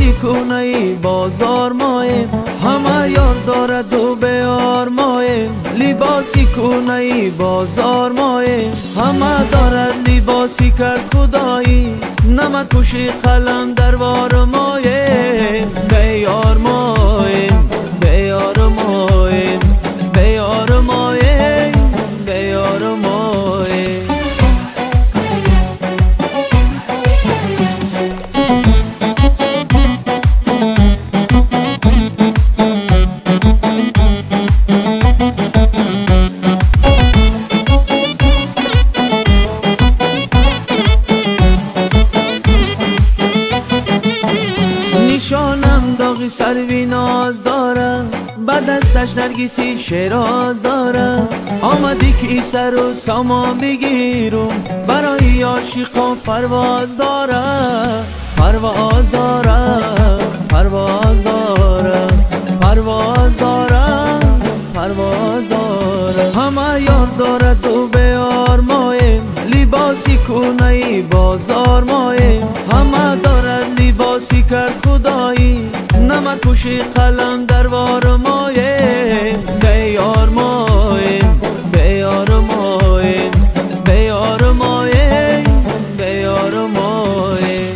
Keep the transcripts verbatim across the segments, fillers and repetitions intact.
لباسی کنه بازار مایم، همه یار دارد و بیار مایم. لباسی کنه بازار مایم، همه دارد لباسی کرد خدایی. نمک کشی قلم دربار مایم، بیار مایم، بیار مایم، بیار مایم، بیار مایم. نشانم داغی سروی ناز دارم، با دستش نرگسی شیراز دارم. آمدی که سر و سامان بگیرم، برای عاشقان پرواز دارم، پرواز دارم، پرواز دارم، پرواز دارم، پرواز دارم. همه یار دارد و بیار مایم، لباسی کنه بازار مایم. همه دارد لباسی کرد خدایی، نمک کشی قلم دربار مایم. بیار مایم، بیار مایم، بیار مایم، بیار مایم.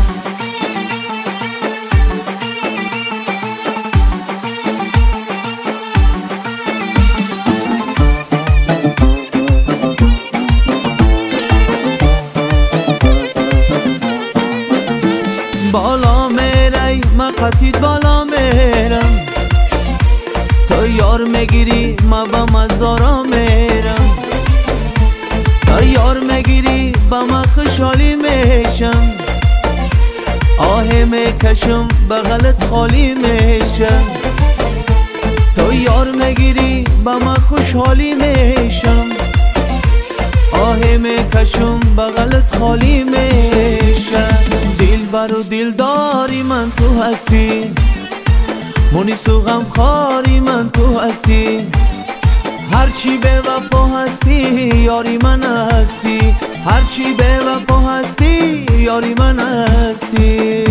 بالا میری ما قطید بالا میرم، تو یار میگیری ما با مزارا میرم. تو یار میگیری با ما خوشحالی میشم، آه میکشم بغلت خالی میشم. تو یار میگیری با ما خوشحالی میشم، آه میکشم بغلت خالی میشم. دل بر و دلداری من تو هستی، مونس و غمخواری من تو هستی. هرچی به وفا هستی یاری من هستی، هرچی به وفا هستی یاری من هستی.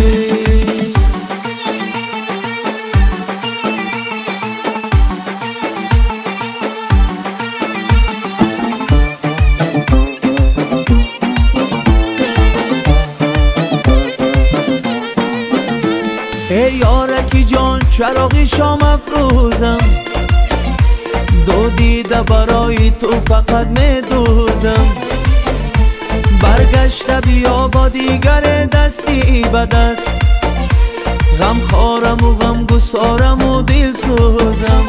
ای یارکی جان چراغی شام افروزم، دو دیده برای تو فقط میدوزم. برگشته بیا با دیگر دستی به دست، غم خارم و غم گسارم و دل سوزم.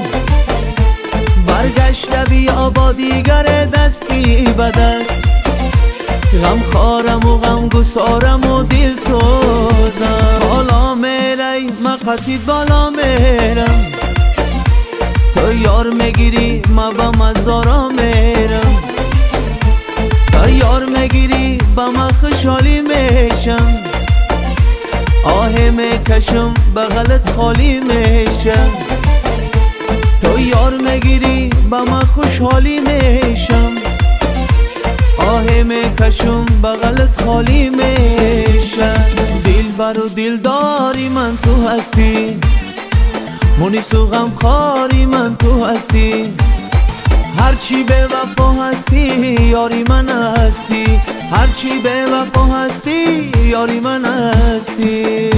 برگشته بیا با دیگر دستی به دست، غم خارم و غم گسارم و دل سوزم. بالا میری ما قطید بالا میرم، تو یار میگیری ما با مزارا میرم. تو یار میگیری با ما خوشحالی میشم، آه میکشم بغلت خالی میشم. تو یار میگیری با ما خوشحالی میشم، آه میکشم بغلت خالی میشم. دل بر و دلداری من تو هستی، مونس و غمخواری من تو هستی. هرچی به وفا هستی یاری من هستی، هرچی به وفا هستی یاری من هستی.